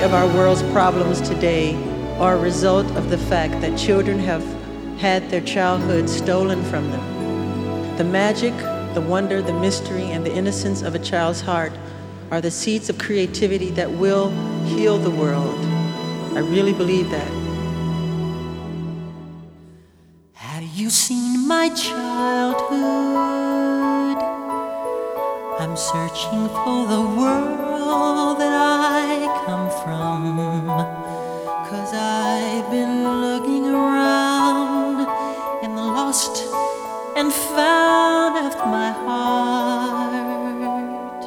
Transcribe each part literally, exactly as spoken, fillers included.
of our world's problems today are a result of the fact that children have had their childhood stolen from them. The magic, the wonder, the mystery, and the innocence of a child's heart are the seeds of creativity that will heal the world. I really believe that. Have you seen my childhood? I'm searching for the world that I come from, 'cause I've been looking around in the lost and found of my heart.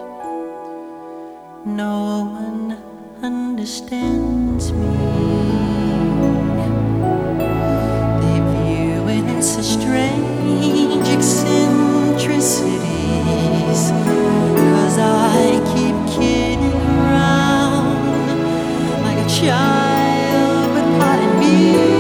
No one understands me. They view it as a strange eccentricities, 'cause I keep kidding around like a child, but pardon me.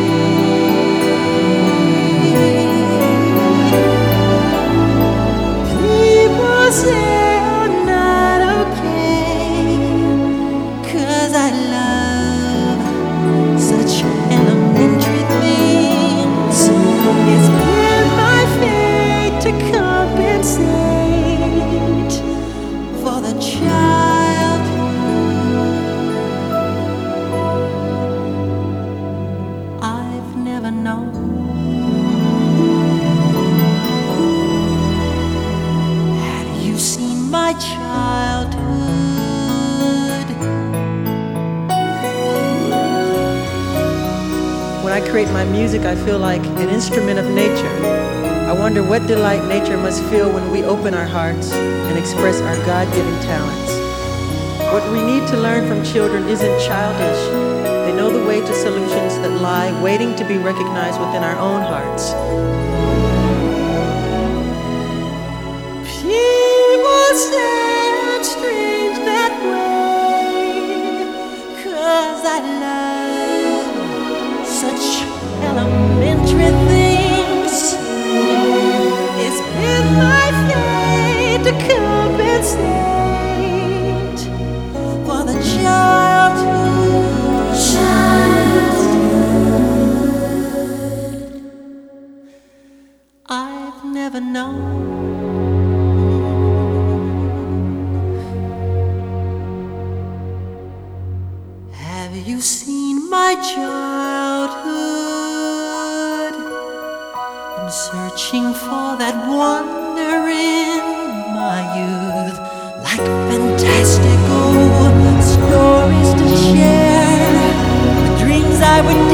People say I'm not okay, 'cause I love such elementary things. It's been my fate to compensate for the child I've never known. Have you seen my childhood? When I create my music, I feel like an instrument of nature. I wonder what delight nature must feel when we open our hearts and express our God-given talents. What we need to learn from children isn't childish. They know the way to solutions that lie waiting to be recognized within our own hearts. People say I'm strange that way, 'cause I love such elementary things. It's been my fate to compensate for the childhood I've never known. Have you seen my childhood? I'm searching for that wonder in my youth, like fantastical stories to share, the dreams I would